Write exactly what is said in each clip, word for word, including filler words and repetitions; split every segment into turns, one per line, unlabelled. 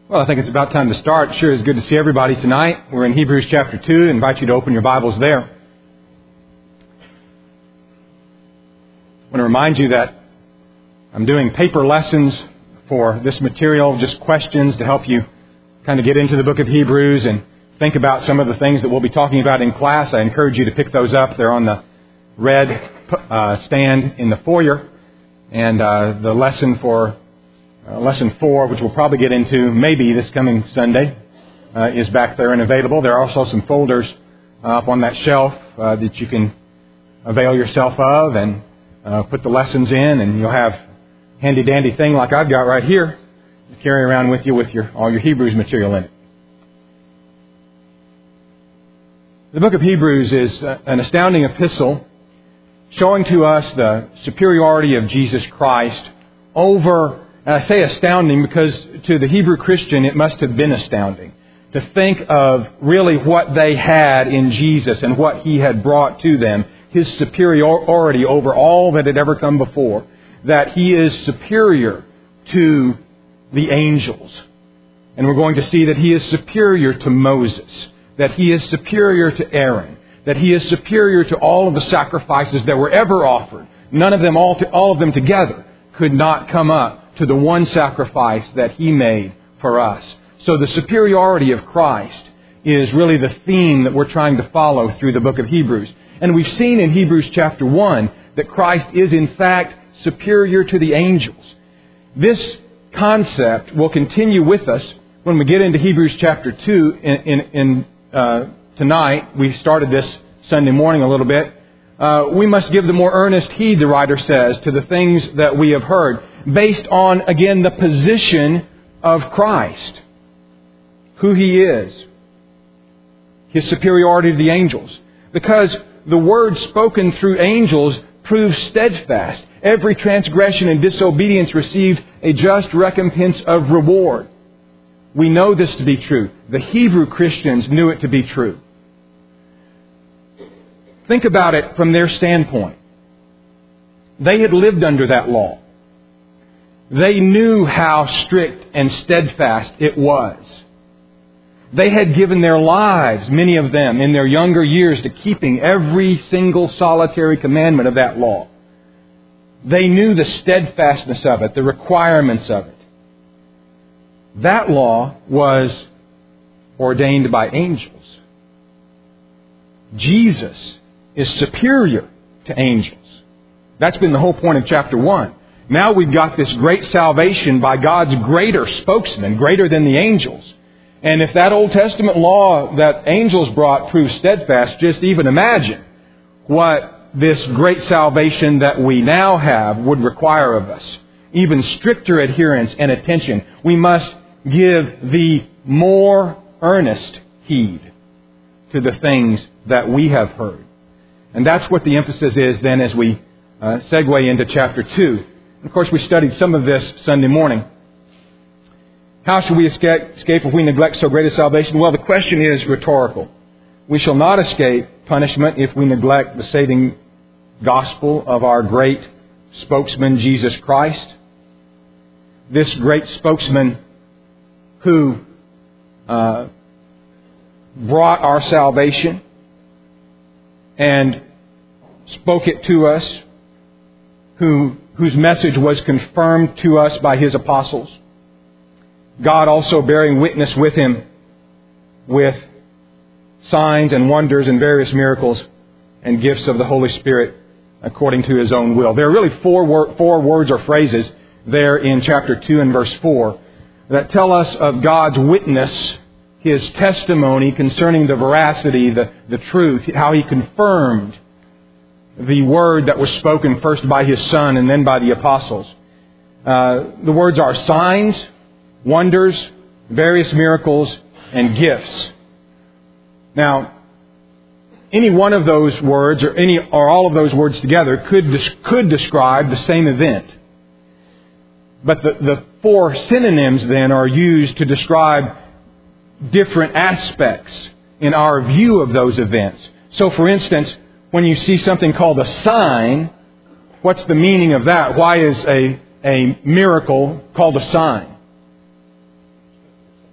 Well, I think it's about time to start. Sure is good to see everybody tonight. We're in Hebrews chapter two. I invite you to open your Bibles there. I want to remind you that I'm doing paper lessons for this material, just questions to help you kind of get into the book of Hebrews and think about some of the things that we'll be talking about in class. I encourage you to pick those up. They're on the red uh, stand in the foyer. And uh, the lesson for Uh, lesson four, which we'll probably get into maybe this coming Sunday, uh, is back there and available. There are also some folders uh, up on that shelf uh, that you can avail yourself of and uh, put the lessons in, and you'll have a handy-dandy thing like I've got right here to carry around with you with your all your Hebrews material in it. The book of Hebrews is uh, an astounding epistle showing to us the superiority of Jesus Christ over. And I say astounding because to the Hebrew Christian it must have been astounding to think of really what they had in Jesus and what He had brought to them, His superiority over all that had ever come before, that He is superior to the angels. And we're going to see that He is superior to Moses, that He is superior to Aaron, that He is superior to all of the sacrifices that were ever offered. None of them, all, to, all of them together, could not come up to the one sacrifice that He made for us. So the superiority of Christ is really the theme that we're trying to follow through the book of Hebrews. And we've seen in Hebrews chapter one that Christ is in fact superior to the angels. This concept will continue with us when we get into Hebrews chapter two in, in, in uh, tonight. We started this Sunday morning a little bit. Uh, we must give the more earnest heed, the writer says, to the things that we have heard, based on, again, the position of Christ, who He is, His superiority to the angels. Because the word spoken through angels proves steadfast. Every transgression and disobedience received a just recompense of reward. We know this to be true. The Hebrew Christians knew it to be true. Think about it from their standpoint. They had lived under that law. They knew how strict and steadfast it was. They had given their lives, many of them, in their younger years to keeping every single solitary commandment of that law. They knew the steadfastness of it, the requirements of it. That law was ordained by angels. Jesus is superior to angels. That's been the whole point of chapter one. Now we've got this great salvation by God's greater spokesman, greater than the angels. And if that Old Testament law that angels brought proves steadfast, just even imagine what this great salvation that we now have would require of us. Even stricter adherence and attention. We must give the more earnest heed to the things that we have heard. And that's what the emphasis is then as we uh, segue into chapter two. Of course, we studied some of this Sunday morning. How should we escape, escape if we neglect so great a salvation? Well, the question is rhetorical. We shall not escape punishment if we neglect the saving gospel of our great spokesman, Jesus Christ. This great spokesman who uh, brought our salvation and spoke it to us, who whose message was confirmed to us by His apostles. God also bearing witness with Him with signs and wonders and various miracles and gifts of the Holy Spirit according to His own will. There are really four, wor- four words or phrases there in chapter two and verse four that tell us of God's witness, His testimony concerning the veracity, the, the truth, how He confirmed the word that was spoken first by His Son and then by the apostles. Uh, the words are signs, wonders, various miracles, and gifts. Now, any one of those words or any or all of those words together could could describe the same event. But the, the four synonyms then are used to describe different aspects in our view of those events. So, for instance, when you see something called a sign, what's the meaning of that? Why is a, a miracle called a sign?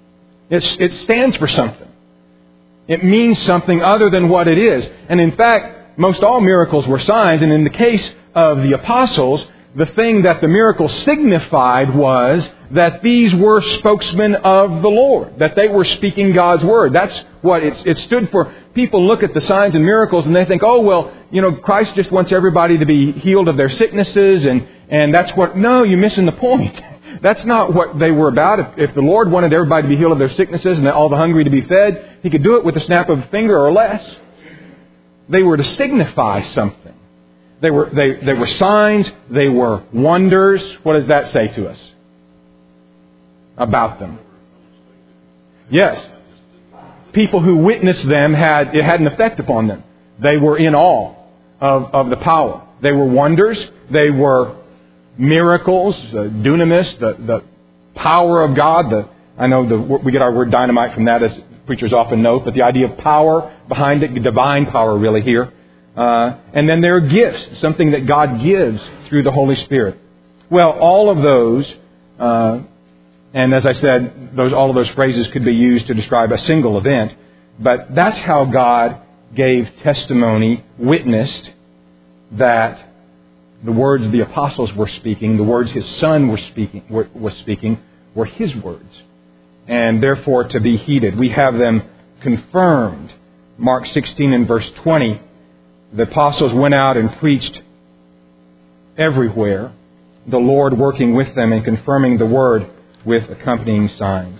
It's, it stands for something. It means something other than what it is. And in fact, most all miracles were signs. And in the case of the apostles, the thing that the miracle signified was that these were spokesmen of the Lord, that they were speaking God's Word. That's what it, it stood for. People look at the signs and miracles and they think, oh, well, you know, Christ just wants everybody to be healed of their sicknesses, and, and that's what... No, you're missing the point. That's not what they were about. If, if the Lord wanted everybody to be healed of their sicknesses and all the hungry to be fed, He could do it with a snap of a finger or less. They were to signify something. They were, they, they were signs. They were wonders. What does that say to us about them? Yes. People who witnessed them, had it had an effect upon them. They were in awe of, of the power. They were wonders. They were miracles, the dunamis, the, the power of God. The, I know the, we get our word dynamite from that, as preachers often note, but the idea of power behind it, divine power really here. Uh, and then there are gifts, something that God gives through the Holy Spirit. Well, all of those, uh, and as I said, those all of those phrases could be used to describe a single event, but that's how God gave testimony, witnessed that the words the apostles were speaking, the words His Son were speaking, were, was speaking, were His words, and therefore to be heeded. We have them confirmed. Mark sixteen and verse twenty, the apostles went out and preached everywhere, the Lord working with them and confirming the word with accompanying signs.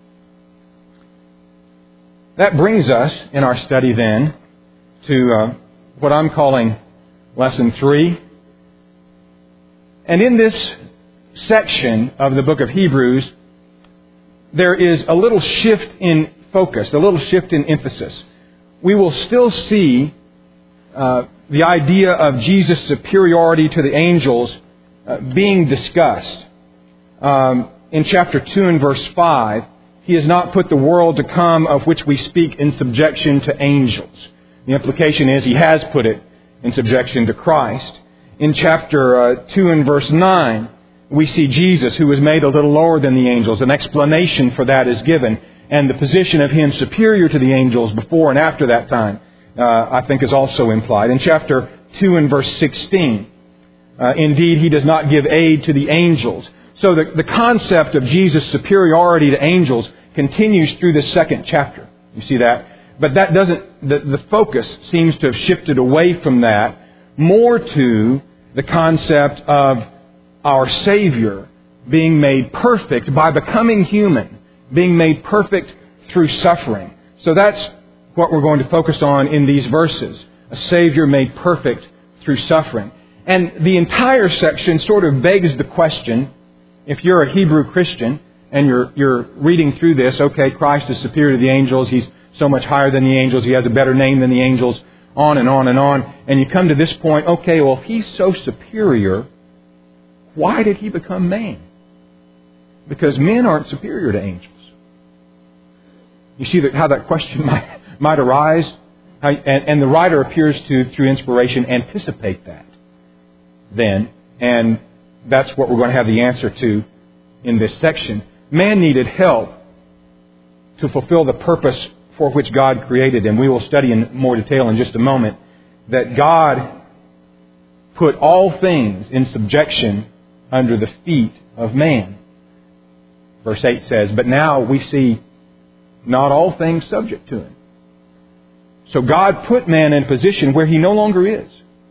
That brings us in our study then to uh, what I'm calling lesson three. And in this section of the book of Hebrews, there is a little shift in focus, a little shift in emphasis. We will still see uh, the idea of Jesus' superiority to the angels uh, being discussed. Um, in chapter two and verse five, He has not put the world to come of which we speak in subjection to angels. The implication is He has put it in subjection to Christ. In chapter uh, two and verse nine, we see Jesus, who was made a little lower than the angels. An explanation for that is given. And the position of Him superior to the angels before and after that time, uh, I think is also implied. In chapter two and verse sixteen, uh, indeed, He does not give aid to the angels. So the, the concept of Jesus' superiority to angels continues through the second chapter. You see that? But that doesn't, the, the focus seems to have shifted away from that more to the concept of our Savior being made perfect by becoming human, being made perfect through suffering. So that's what we're going to focus on in these verses. A Savior made perfect through suffering. And the entire section sort of begs the question, if you're a Hebrew Christian and you're you're reading through this, okay, Christ is superior to the angels, He's so much higher than the angels, He has a better name than the angels, on and on and on. And you come to this point, okay, well, if He's so superior, why did He become man? Because men aren't superior to angels. You see that, how that question might, might arise? How, and, and the writer appears to, through inspiration, anticipate that then. And that's what we're going to have the answer to in this section. Man needed help to fulfill the purpose for which God created him. We will study in more detail in just a moment that God put all things in subjection under the feet of man. Verse eight says, but now we see not all things subject to him. So God put man in a position where he no longer is.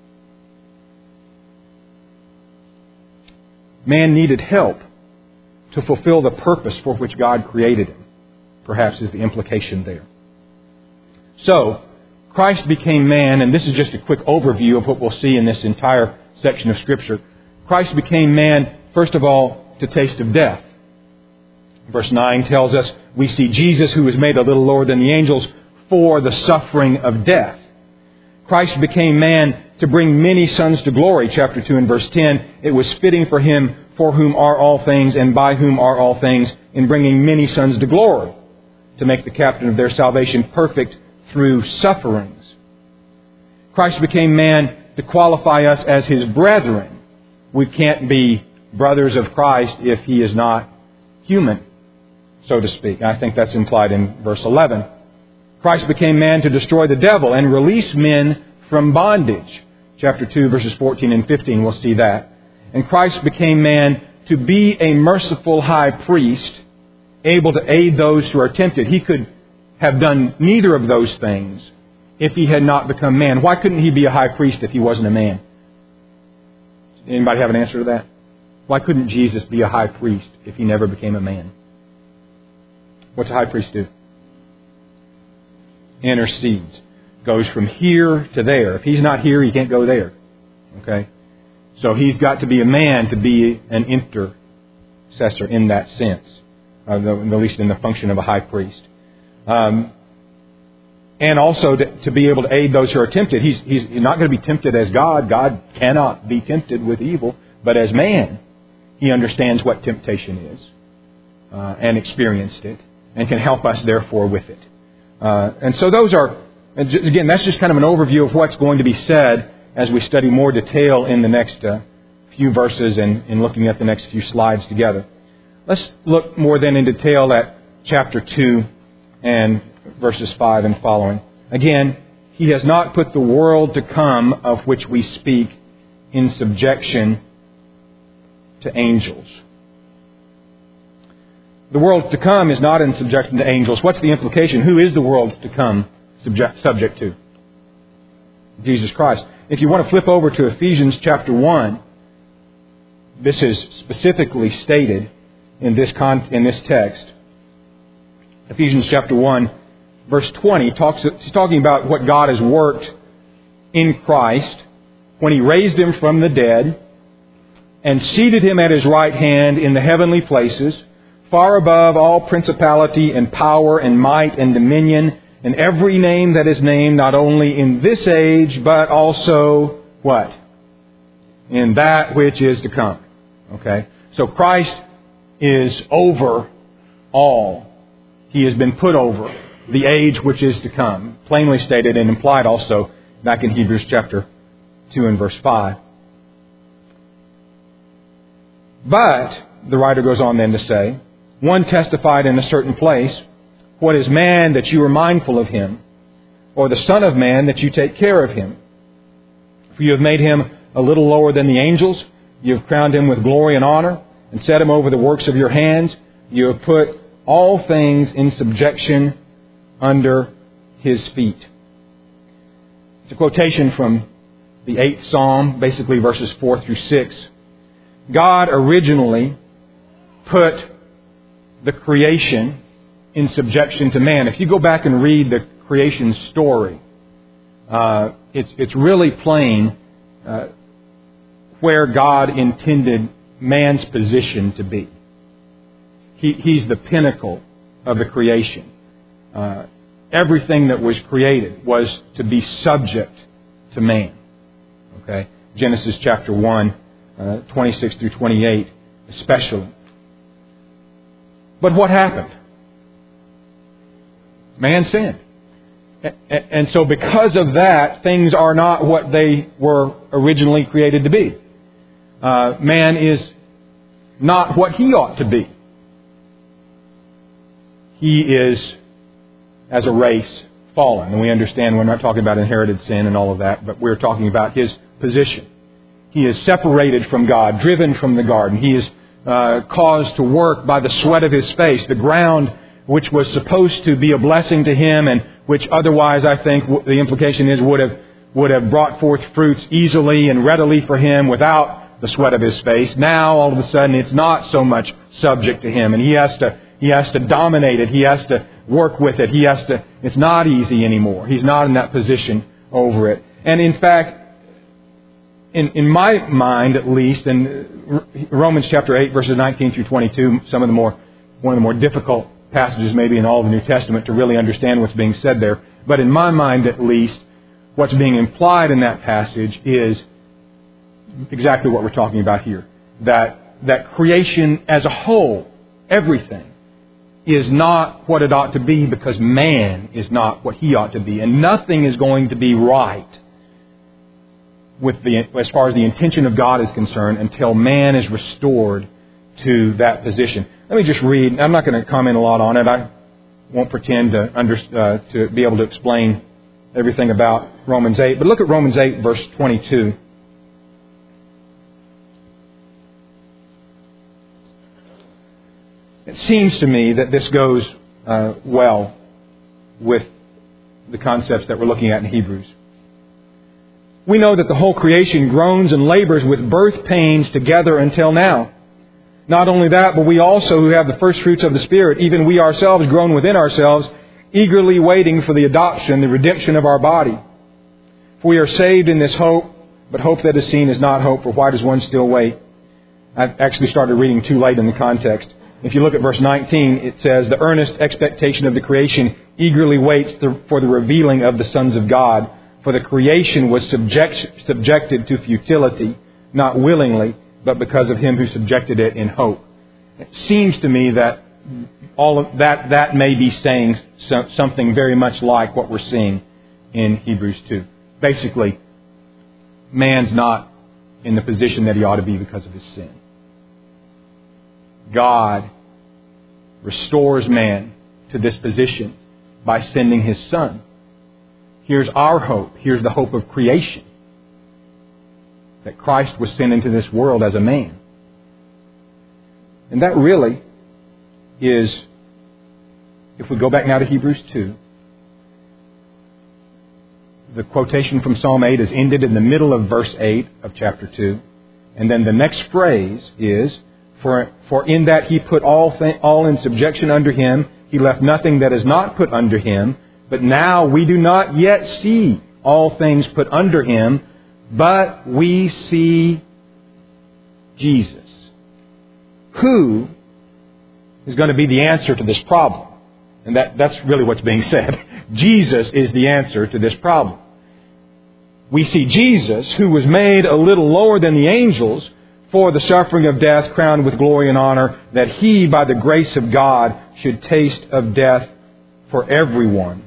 Man needed help to fulfill the purpose for which God created him, perhaps is the implication there. So, Christ became man, and this is just a quick overview of what we'll see in this entire section of Scripture. Christ became man, first of all, to taste of death. Verse nine tells us we see Jesus, who was made a little lower than the angels, for the suffering of death. Christ became man to bring many sons to glory. Chapter two and verse ten, it was fitting for Him, for whom are all things and by whom are all things, in bringing many sons to glory, to make the captain of their salvation perfect through sufferings. Christ became man to qualify us as His brethren. We can't be brothers of Christ if He is not human. so to speak. I think that's implied in verse eleven. Christ became man to destroy the devil and release men from bondage. Chapter two, verses fourteen and fifteen, we'll see that. And Christ became man to be a merciful high priest, able to aid those who are tempted. He could have done neither of those things if He had not become man. Why couldn't He be a high priest if He wasn't a man? Anybody have an answer to that? Why couldn't Jesus be a high priest if He never became a man? What's a high priest do? Intercedes. Goes from here to there. If He's not here, He can't go there. Okay? So He's got to be a man to be an intercessor in that sense. Uh, at least in the function of a high priest. Um, and also to, to be able to aid those who are tempted. He's, he's not going to be tempted as God. God cannot be tempted with evil. But as man, He understands what temptation is. Uh, and experienced it. And can help us, therefore, with it. Uh, and so those are, again, that's just kind of an overview of what's going to be said as we study more detail in the next uh, few verses and in looking at the next few slides together. Let's look more then in detail at chapter two and verses five and following. Again, He has not put the world to come of which we speak in subjection to angels. The world to come is not in subjection to angels. What's the implication? Who is the world to come subject, subject to? Jesus Christ. If you want to flip over to Ephesians chapter one, this is specifically stated in this con- in this text. Ephesians chapter one, verse twenty, talks, it's talking about what God has worked in Christ when He raised Him from the dead and seated Him at His right hand in the heavenly places, far above all principality and power and might and dominion and every name that is named, not only in this age, but also what? In that which is to come. Okay? So Christ is over all. He has been put over the age which is to come. Plainly stated and implied also back in Hebrews chapter two and verse five. But, the writer goes on then to say, one testified in a certain place, what is man that you are mindful of him, or the Son of Man that you take care of him? For you have made him a little lower than the angels. You have crowned him with glory and honor, and set him over the works of your hands. You have put all things in subjection under His feet. It's a quotation from the eighth Psalm, basically verses four through six. God originally put the creation in subjection to man. If you go back and read the creation story, uh, it's, it's really plain uh, where God intended man's position to be. He, he's the pinnacle of the creation. Uh, everything that was created was to be subject to man. Okay? Genesis chapter one, uh, twenty-six through twenty-eight especially. But what happened? Man sinned. And so because of that, things are not what they were originally created to be. Uh, man is not what he ought to be. He is, as a race, fallen. And we understand we're not talking about inherited sin and all of that, but we're talking about his position. He is separated from God, driven from the garden. He is uh, caused to work by the sweat of his face. The ground which was supposed to be a blessing to him and which otherwise, I think, the implication is would have would have brought forth fruits easily and readily for him without the sweat of his face. Now, all of a sudden, it's not so much subject to him, and he has to he has to dominate it. He has to work with it. He has to. It's not easy anymore. He's not in that position over it. And in fact, in in my mind, at least, in Romans chapter eight, verses nineteen through twenty-two, some of the more one of the more difficult passages maybe in all of the New Testament to really understand what's being said there. But in my mind, at least, what's being implied in that passage is exactly what we're talking about here. That that creation as a whole, everything, is not what it ought to be because man is not what he ought to be. And nothing is going to be right with the as far as the intention of God is concerned until man is restored to that position. Let me just read. I'm not going to comment a lot on it. I won't pretend to under, uh, to be able to explain everything about Romans eight. But look at Romans eight, verse twenty-two. It seems to me that this goes uh, well with the concepts that we're looking at in Hebrews. We know that the whole creation groans and labors with birth pains together until now. Not only that, but we also who have the first fruits of the Spirit, even we ourselves groan within ourselves, eagerly waiting for the adoption, the redemption of our body. For we are saved in this hope, but hope that is seen is not hope, for why does one still wait? I actually started reading too late in the context. If you look at verse nineteen, it says, the earnest expectation of the creation eagerly waits for the revealing of the sons of God. For the creation was subject, subjected to futility, not willingly, but because of Him who subjected it in hope. It seems to me that all of that, that may be saying something very much like what we're seeing in Hebrews two. Basically, man's not in the position that he ought to be because of his sin. God restores man to this position by sending His Son. Here's our hope. Here's the hope of creation. That Christ was sent into this world as a man. And that really is, if we go back now to Hebrews two, the quotation from Psalm eight is ended in the middle of verse eight of chapter two. And then the next phrase is, For, for in that He put all, th- all in subjection under Him, He left nothing that is not put under Him. But now we do not yet see all things put under Him, but we see Jesus, who is going to be the answer to this problem. And that, that's really what's being said. Jesus is the answer to this problem. We see Jesus, who was made a little lower than the angels, for the suffering of death, crowned with glory and honor, that He, by the grace of God, should taste of death for everyone.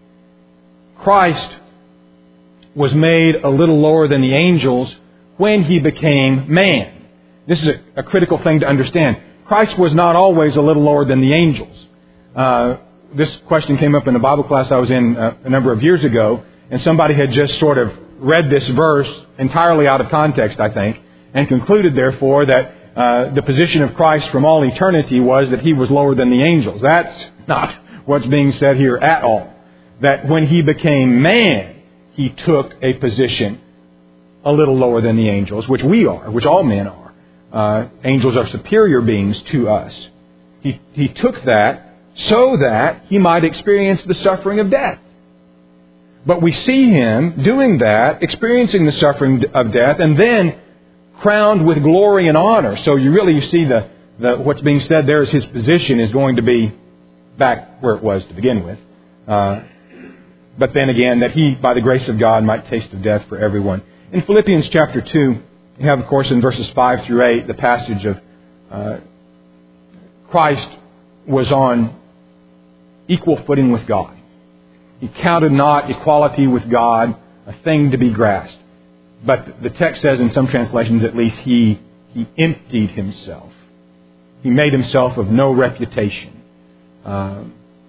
Christ was made a little lower than the angels when He became man. This is a, a critical thing to understand. Christ was not always a little lower than the angels. Uh, this question came up in a Bible class I was in a, a number of years ago, and somebody had just sort of read this verse entirely out of context, I think, and concluded, therefore, that uh, the position of Christ from all eternity was that He was lower than the angels. That's not what's being said here at all. That when He became man, He took a position a little lower than the angels, which we are, which all men are. Uh, angels are superior beings to us. He, he took that so that He might experience the suffering of death. But we see Him doing that, experiencing the suffering of death, and then crowned with glory and honor. So you really you see the, the what's being said there is His position is going to be back where it was to begin with. Uh, but then again, that He, by the grace of God, might taste of death for everyone. In Philippians chapter two, you have, of course, in verses five through eight, the passage of uh, Christ was on equal footing with God. He counted not equality with God a thing to be grasped. But the text says, in some translations at least, He, he emptied Himself. He made Himself of no reputation. Uh,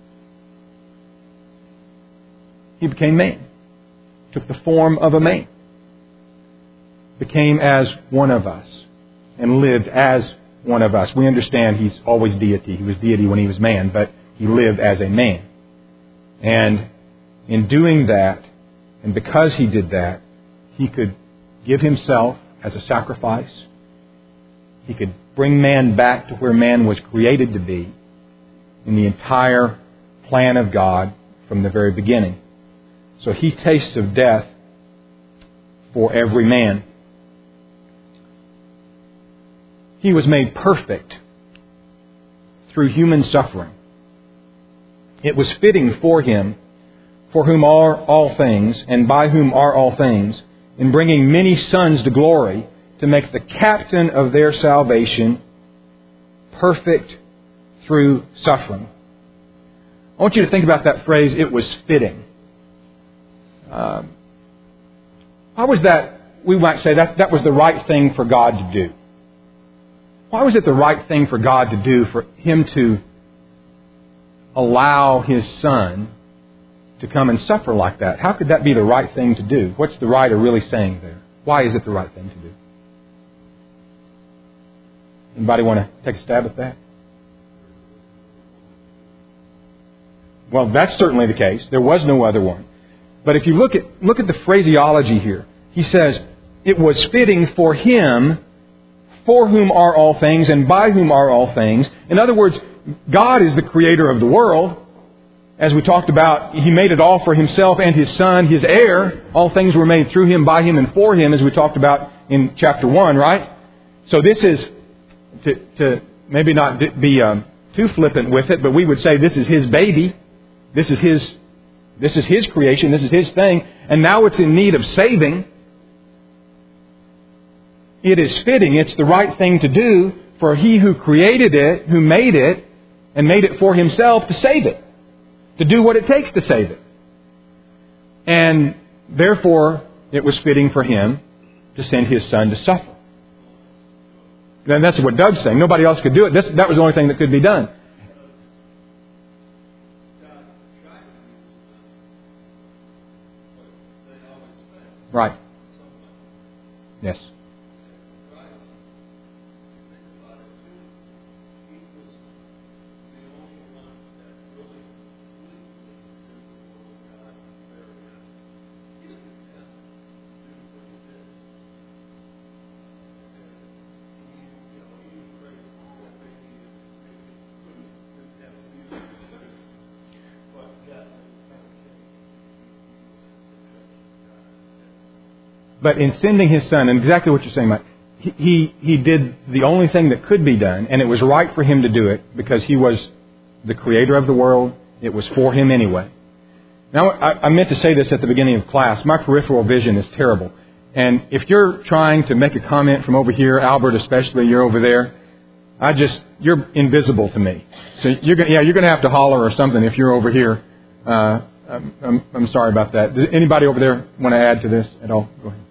he became man. Took the form of a man. Became as one of us. And lived as one of us. We understand He's always deity. He was deity when He was man, but He lived as a man. And in doing that, and because He did that, He could give Himself as a sacrifice. He could bring man back to where man was created to be in the entire plan of God from the very beginning. So He tastes of death for every man. He was made perfect through human suffering. It was fitting for Him, for whom are all things, and by whom are all things, in bringing many sons to glory, to make the captain of their salvation perfect through suffering. I want you to think about that phrase, it was fitting. Uh, how was that, we might say, that, that was the right thing for God to do? why was it the right thing for God to do for Him to allow His Son to come and suffer like that? How could that be the right thing to do? What's the writer really saying there? Why is it the right thing to do? Anybody want to take a stab at that? Well, that's certainly the case. There was no other one. But if you look at look at the phraseology here, he says, it was fitting for Him, for whom are all things, and by whom are all things. In other words, God is the creator of the world. As we talked about, He made it all for Himself and His Son, His heir. All things were made through Him, by Him, and for Him, as we talked about in chapter one, right? So this is, to, to maybe not be um, too flippant with it, but we would say this is His baby. This is His, this is His creation. This is His thing. And now it's in need of saving. It is fitting. It's the right thing to do for He who created it, who made it, and made it for Himself to save it. To do what it takes to save it. And therefore, it was fitting for Him to send His Son to suffer. And that's what Doug's saying. Nobody else could do it. This, that was the only thing that could be done. Right. Yes. But in sending His Son, and exactly what you're saying, Mike, he, he, he did the only thing that could be done, and it was right for Him to do it because He was the creator of the world. It was for Him anyway. Now, I, I meant to say this at the beginning of class. My peripheral vision is terrible. And if you're trying to make a comment from over here, Albert especially, you're over there, I just, you're invisible to me. So you're gonna, yeah, you're going to have to holler or something if you're over here. Uh, I'm, I'm, I'm sorry about that. Does anybody over there want to add to this at all? Go ahead.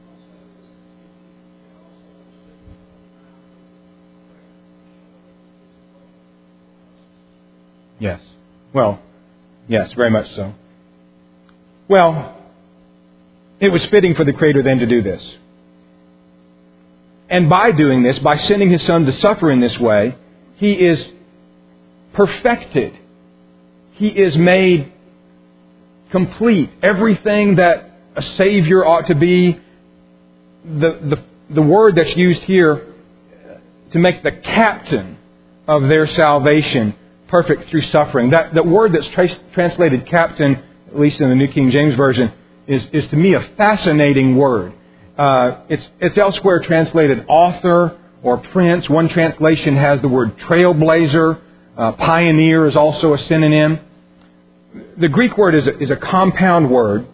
Yes. Well, yes, very much so. Well, it was fitting for the Creator then to do this. And by doing this, by sending His Son to suffer in this way, He is perfected. He is made complete. Everything that a Savior ought to be. The, the, the word that's used here to make the captain of their salvation perfect through suffering. That, that word that's tra- translated captain, at least in the New King James Version, is, is to me a fascinating word. Uh, it's, it's elsewhere translated author or prince. One translation has the word trailblazer. Uh, pioneer is also a synonym. The Greek word is a, is a compound word.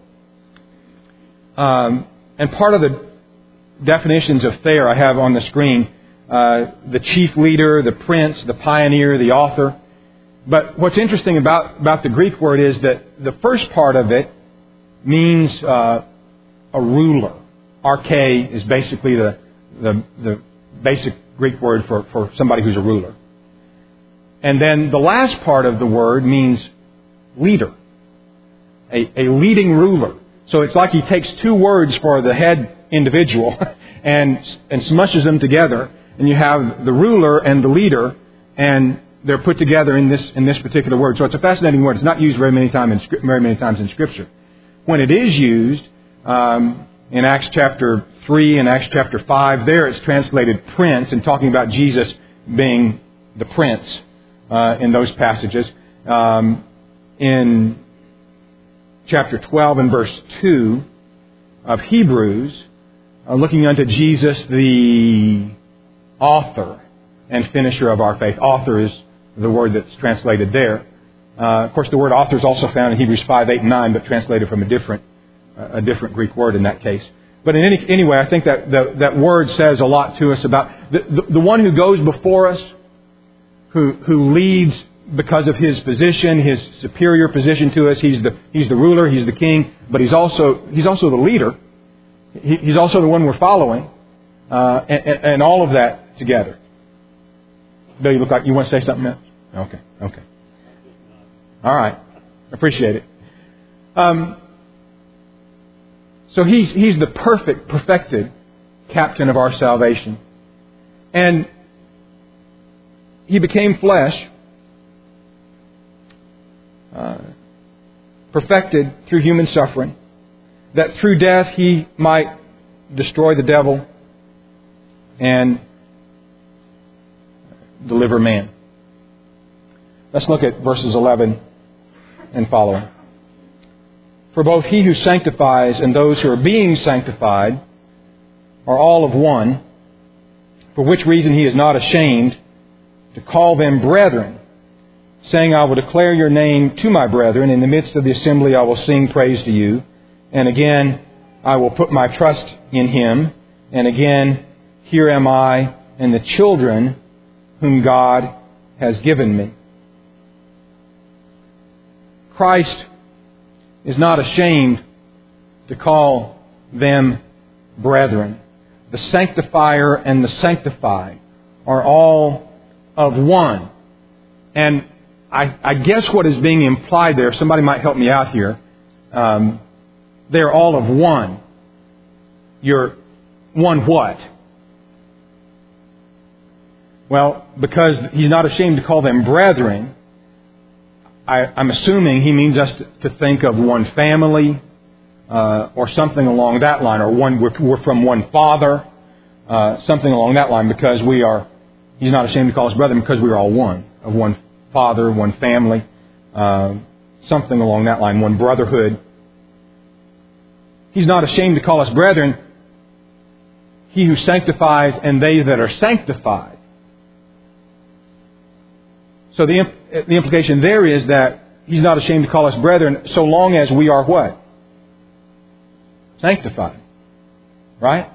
Um, and part of the definitions of Thayer I have on the screen. Uh, the chief leader, the prince, the pioneer, the author. But what's interesting about, about the Greek word is that the first part of it means uh, a ruler. Arche is basically the, the, the basic Greek word for, for somebody who's a ruler. And then the last part of the word means leader. A, a leading ruler. So it's like he takes two words for the head individual and, and smushes them together. And you have the ruler and the leader, and they're put together in this in this particular word. So it's a fascinating word. It's not used very many times in very many times in Scripture. When it is used um, in Acts chapter three and Acts chapter five, there it's translated prince, and talking about Jesus being the prince uh, in those passages. Um, in chapter twelve and verse two of Hebrews, uh, looking unto Jesus, the author and finisher of our faith. Author is the word that's translated there. Uh, of course, the word author is also found in Hebrews five, eight, and nine, but translated from a different uh, a different Greek word in that case. But in any anyway, I think that the, that word says a lot to us about the, the, the one who goes before us, who who leads because of his position, his superior position to us. He's the he's the ruler, he's the king, but he's also he's also the leader. He, he's also the one we're following, uh, and, and all of that together. Bill, you look like you want to say something else? Okay, okay. All right. Appreciate it. Um, so he's, he's the perfect, perfected captain of our salvation. And He became flesh, uh, perfected through human suffering, that through death He might destroy the devil and deliver man. Let's look at verses eleven and following. For both He who sanctifies and those who are being sanctified are all of one, for which reason He is not ashamed to call them brethren, saying, I will declare your name to my brethren. In the midst of the assembly I will sing praise to you. And again, I will put my trust in Him. And again, here am I and the children whom God has given me. Christ is not ashamed to call them brethren. The sanctifier and the sanctified are all of one. And I, I guess what is being implied there, somebody might help me out here, um, they're all of one. You're one what? Well, because He's not ashamed to call them brethren, I, I'm assuming He means us to, to think of one family, uh, or something along that line, or one we're, we're from one Father, uh, something along that line, because we are, He's not ashamed to call us brethren because we are all one, of one Father, one family, uh, something along that line, one brotherhood. He's not ashamed to call us brethren, He who sanctifies and they that are sanctified. So the, imp- the implication there is that He's not ashamed to call us brethren so long as we are what? Sanctified. Right?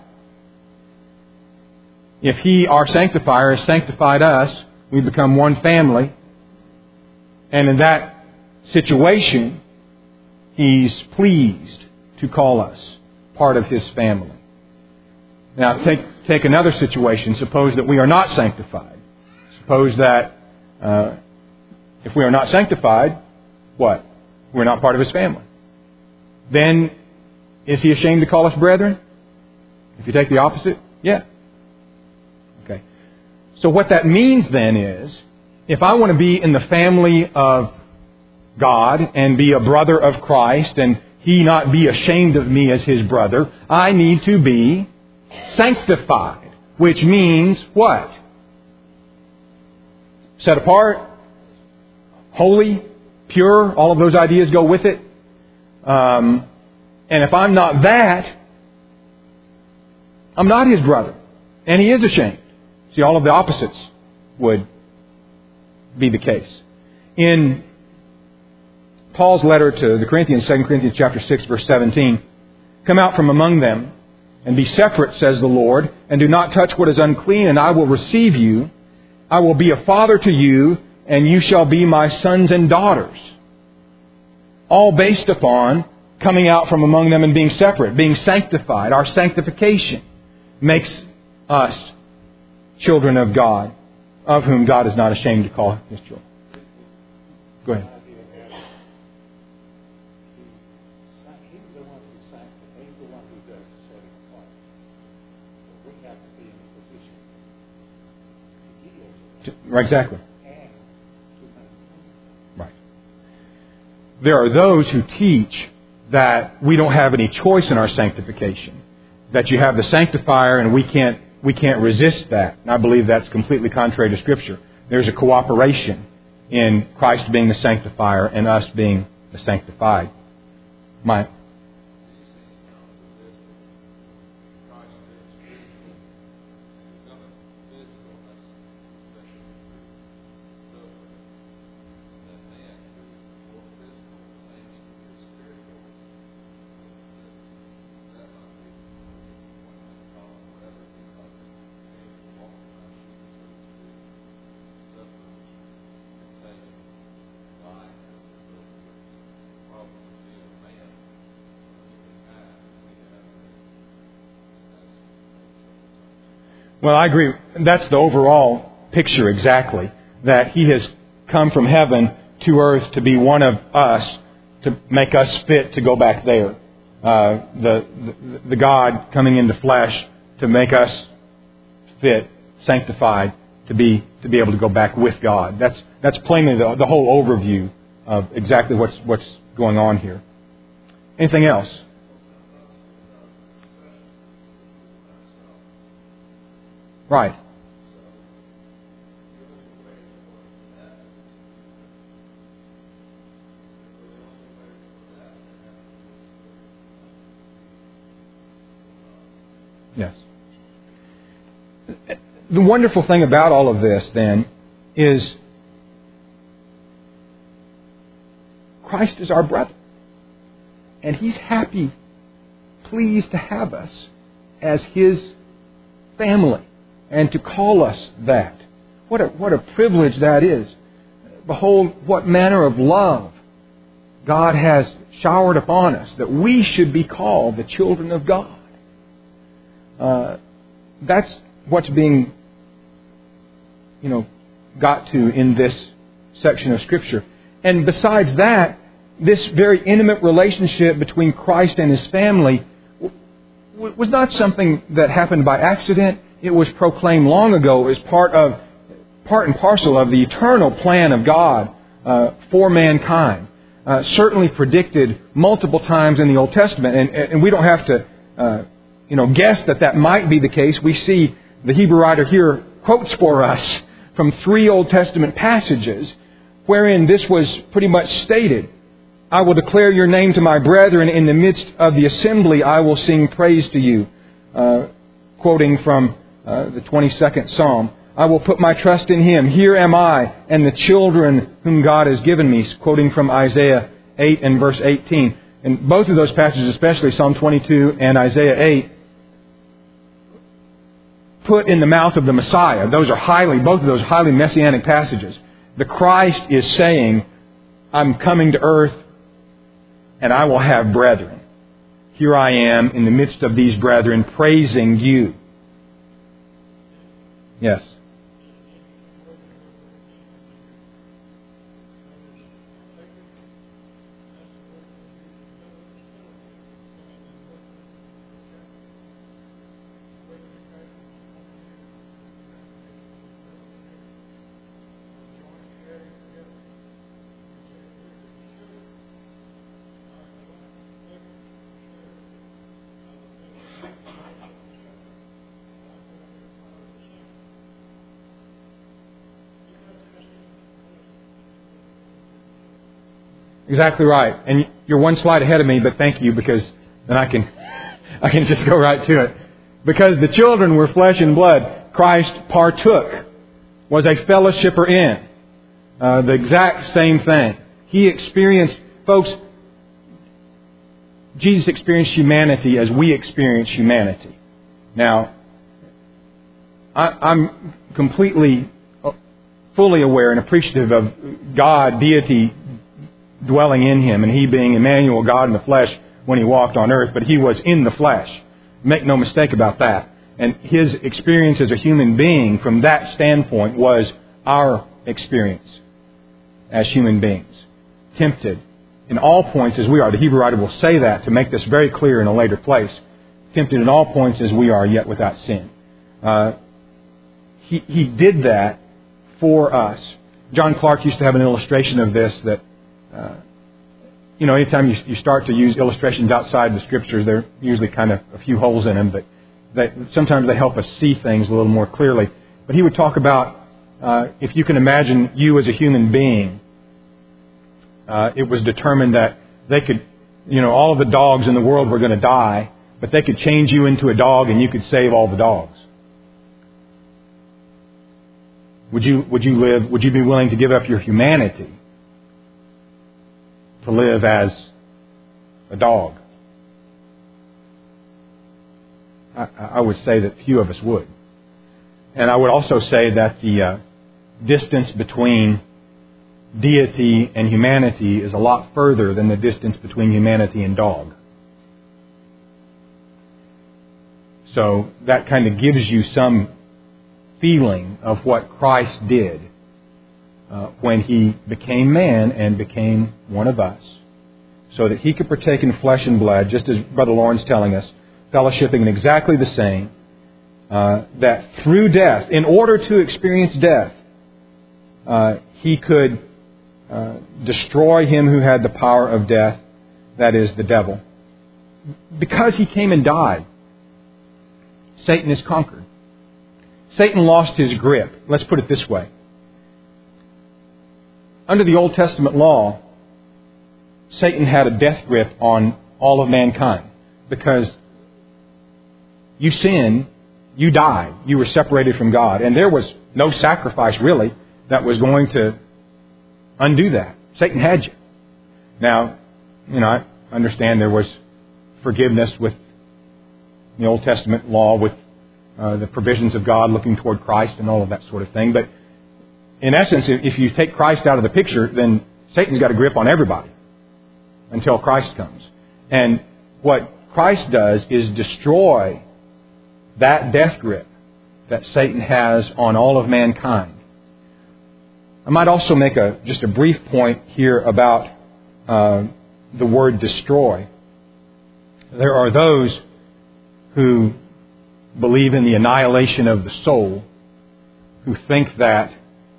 If He, our sanctifier, has sanctified us, we become one family. And in that situation, He's pleased to call us part of His family. Now, take take another situation. Suppose that we are not sanctified. Suppose that uh, if we are not sanctified, what? We're not part of His family. Then, is He ashamed to call us brethren? If you take the opposite, yeah. Okay. So what that means then is, if I want to be in the family of God and be a brother of Christ and He not be ashamed of me as His brother, I need to be sanctified, which means what? Set apart, holy, pure, all of those ideas go with it. Um, and if I'm not that, I'm not His brother. And He is ashamed. See, all of the opposites would be the case. In Paul's letter to the Corinthians, Second Corinthians chapter six, verse seventeen, come out from among them and be separate, says the Lord, and do not touch what is unclean, and I will receive you. I will be a father to you, and you shall be my sons and daughters. All based upon coming out from among them and being separate, being sanctified. Our sanctification makes us children of God, of whom God is not ashamed to call His children. Go ahead. Right, exactly. Right. There are those who teach that we don't have any choice in our sanctification, that you have the sanctifier and we can't we can't resist that. And I believe that's completely contrary to Scripture. There's a cooperation in Christ being the sanctifier and us being the sanctified. My Well, I agree. That's the overall picture exactly, that He has come from heaven to earth to be one of us, to make us fit to go back there. Uh, the, the the God coming into flesh to make us fit, sanctified, to be to be able to go back with God. That's that's plainly the, the whole overview of exactly what's what's going on here. Anything else? Right. Yes. The wonderful thing about all of this, then, is Christ is our brother. And He's happy, pleased to have us as His family and to call us that. What a, what a privilege that is. Behold, what manner of love God has showered upon us, that we should be called the children of God. Uh, that's what's being, you know, got to in this section of Scripture. And besides that, this very intimate relationship between Christ and His family w- was not something that happened by accident. It was proclaimed long ago as part of, part and parcel of the eternal plan of God uh, for mankind. Uh, certainly predicted multiple times in the Old Testament, and, and we don't have to, uh, you know, guess that that might be the case. We see the Hebrew writer here quotes for us from three Old Testament passages wherein this was pretty much stated. I will declare your name to my brethren. In the midst of the assembly I will sing praise to you. Uh, quoting from uh, the twenty-second Psalm. I will put my trust in Him. Here am I and the children whom God has given me. Quoting from Isaiah eight and verse eighteen. And both of those passages, especially Psalm twenty-two and Isaiah eight, put in the mouth of the Messiah. Those are highly, both of those highly messianic passages. The Christ is saying, I'm coming to earth and I will have brethren. Here I am in the midst of these brethren praising you. Yes. Exactly right. And you're one slide ahead of me, but thank you, because then I can I can just go right to it. Because the children were flesh and blood, Christ partook, was a fellowshipper in. Uh, the exact same thing. He experienced, folks, Jesus experienced humanity as we experience humanity. Now, I, I'm completely, fully aware and appreciative of God, deity, dwelling in Him, and He being Emmanuel, God in the flesh, when He walked on earth, but He was in the flesh. Make no mistake about that. And His experience as a human being from that standpoint was our experience as human beings. Tempted in all points as we are. The Hebrew writer will say that to make this very clear in a later place. Tempted in all points as we are, yet without sin. Uh, he, he did that for us. John Clark used to have an illustration of this that Uh, you know, anytime you, you start to use illustrations outside the Scriptures, they're usually kind of a few holes in them, but they, sometimes they help us see things a little more clearly. But he would talk about, uh, if you can imagine you as a human being, uh, it was determined that they could, you know, all of the dogs in the world were going to die, but they could change you into a dog and you could save all the dogs. Would you, would you live, would you be willing to give up your humanity to live as a dog? I, I would say that few of us would. And I would also say that the uh, distance between deity and humanity is a lot further than the distance between humanity and dog. So that kind of gives you some feeling of what Christ did uh, when He became man and became one of us, so that He could partake in flesh and blood, just as Brother Lauren's telling us, fellowshipping in exactly the same, uh, that through death, in order to experience death, uh, He could uh, destroy him who had the power of death, that is, the devil. Because He came and died, Satan is conquered. Satan lost his grip. Let's put it this way. Under the Old Testament law, Satan had a death grip on all of mankind. Because you sinned, you died. You were separated from God. And there was no sacrifice, really, that was going to undo that. Satan had you. Now, you know, I understand there was forgiveness with the Old Testament law, with uh, the provisions of God looking toward Christ and all of that sort of thing. But in essence, if you take Christ out of the picture, then Satan's got a grip on everybody until Christ comes. And what Christ does is destroy that death grip that Satan has on all of mankind. I might also make a just a brief point here about uh, the word destroy. There are those who believe in the annihilation of the soul, who think that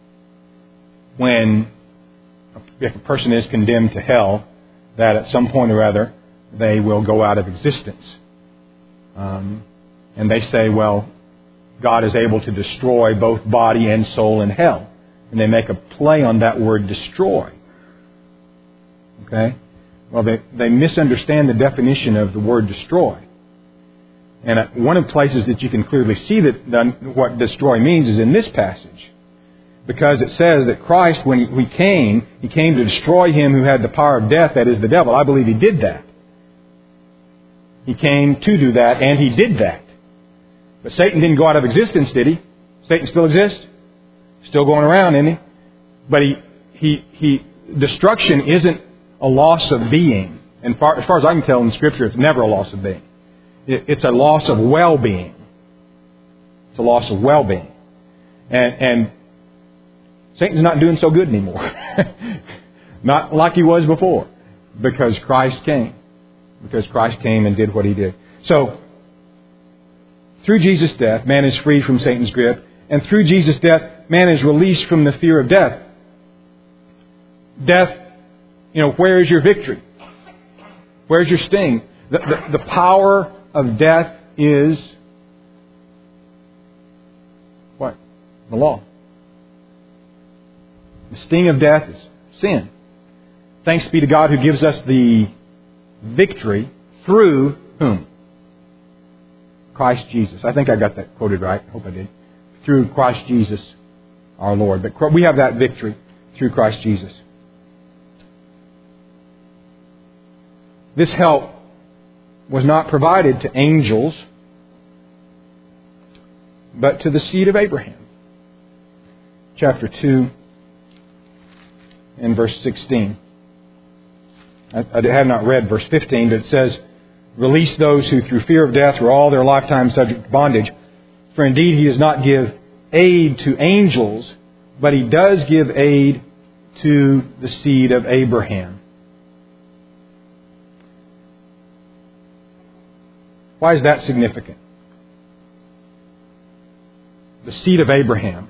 when if a person is condemned to hell, that at some point or other they will go out of existence. Um, and they say, well, God is able to destroy both body and soul in hell. And they make a play on that word destroy. Okay? Well, they, they misunderstand the definition of the word destroy. And one of the places that you can clearly see that the, what destroy means is in this passage. Because it says that Christ, when He came, He came to destroy him who had the power of death, that is the devil. I believe He did that. He came to do that, and He did that. But Satan didn't go out of existence, did he? Satan still exists? Still going around, isn't he? But he, he, he, destruction isn't a loss of being. And far, as far as I can tell in Scripture, it's never a loss of being. It, it's a loss of well-being. It's a loss of well-being. And, and Satan's not doing so good anymore. Not like he was before. Because Christ came. Because Christ came and did what He did. So, through Jesus' death, man is freed from Satan's grip. And through Jesus' death, man is released from the fear of death. Death, you know, where is your victory? Where's your sting? The, the, the power of death is what? The law. The sting of death is sin. Thanks be to God who gives us the victory through whom? Christ Jesus. I think I got that quoted right. I hope I did. Through Christ Jesus our Lord. But we have that victory through Christ Jesus. This help was not provided to angels, but to the seed of Abraham. Chapter two and verse sixteen. I, I have not read verse fifteen, but it says, release those who through fear of death were all their lifetime subject to bondage. For indeed He does not give aid to angels, but He does give aid to the seed of Abraham. Why is that significant? The seed of Abraham.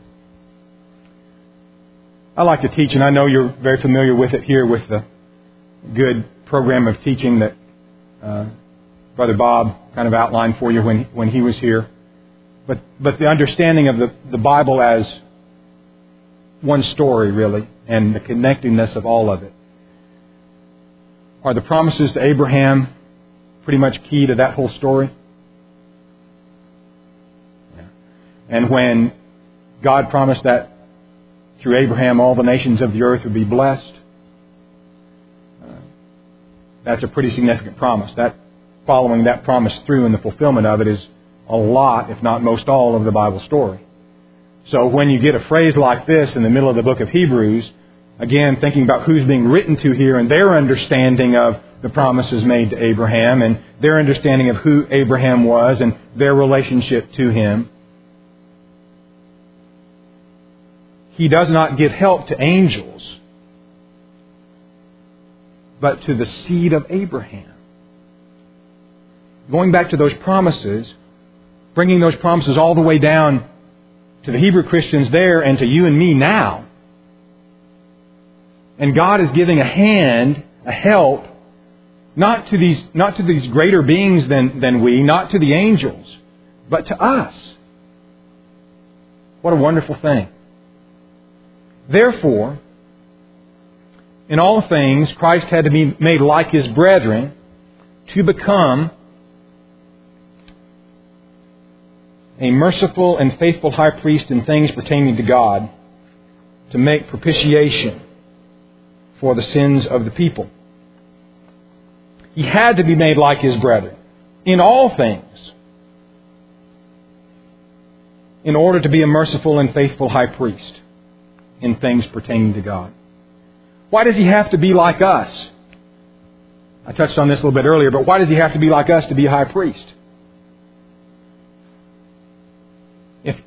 I like to teach, and I know you're very familiar with it here with the good program of teaching that uh, Brother Bob kind of outlined for you when when he was here. But but the understanding of the, the Bible as one story, really, and the connectedness of all of it. Are the promises to Abraham pretty much key to that whole story? Yeah. And when God promised that through Abraham all the nations of the earth would be blessed, uh, that's a pretty significant promise. That following that promise through and the fulfillment of it is a lot, if not most all, of the Bible story. So when you get a phrase like this in the middle of the book of Hebrews, again, thinking about who's being written to here and their understanding of the promises made to Abraham and their understanding of who Abraham was and their relationship to him, He does not give help to angels, but to the seed of Abraham. Going back to those promises, bringing those promises all the way down to the Hebrew Christians there and to you and me now. And God is giving a hand, a help, not to these, not to these greater beings than, than we, not to the angels, but to us. What a wonderful thing. Therefore, in all things, Christ had to be made like His brethren to become a merciful and faithful high priest in things pertaining to God, to make propitiation for the sins of the people. He had to be made like His brethren in all things in order to be a merciful and faithful high priest in things pertaining to God. Why does He have to be like us? I touched on this a little bit earlier, but why does He have to be like us to be a high priest? If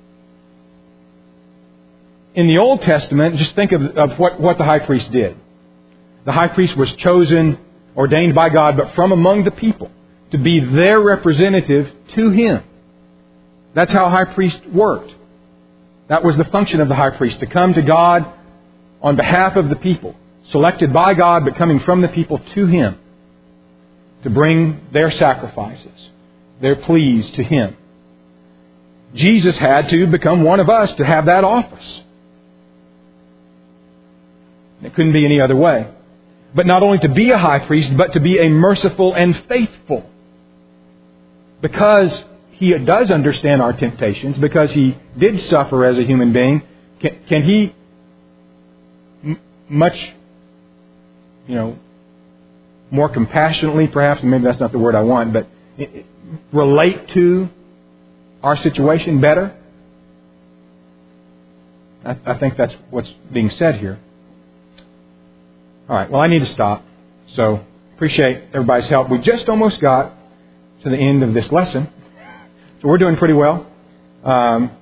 in the Old Testament, just think of, of what, what the high priest did. The high priest was chosen, ordained by God, but from among the people, to be their representative to Him. That's how a high priest worked. That was the function of the high priest, to come to God on behalf of the people, selected by God, but coming from the people to Him, to bring their sacrifices, their pleas to Him. Jesus had to become one of us to have that office. It couldn't be any other way. But not only to be a high priest, but to be a merciful and faithful. Because He does understand our temptations, because He did suffer as a human being, can, can He m- much, you know, more compassionately, perhaps, maybe that's not the word I want, but relate to our situation better? I, I think that's what's being said here. All right, well, I need to stop. So, appreciate everybody's help. We just almost got to the end of this lesson. So we're doing pretty well. Um,